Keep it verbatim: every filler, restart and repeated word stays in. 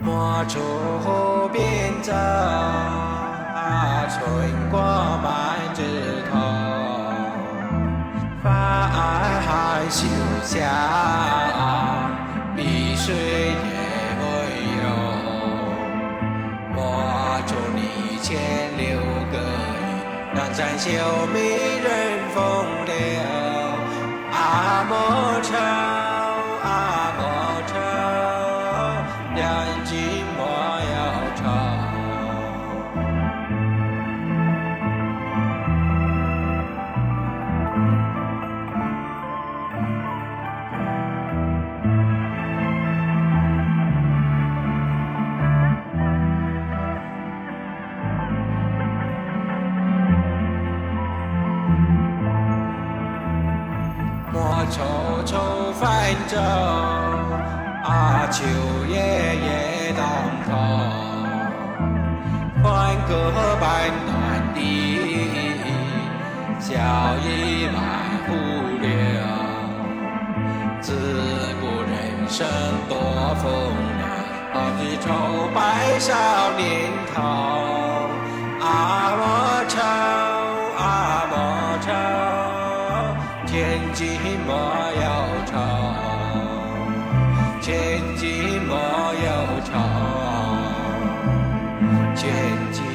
莫愁边走，春光满枝头。帆休下，碧水也温柔。莫愁你千柳歌意，让山秀美人风流。啊莫愁，啊莫愁，两尽莫忧愁。莫愁愁泛舟，啊秋夜夜当头。欢歌伴暖笛，笑意满湖流。自古人生多风凉，好比愁白少年头。啊莫愁，啊莫愁，千金莫忧愁，千金莫忧愁，千金。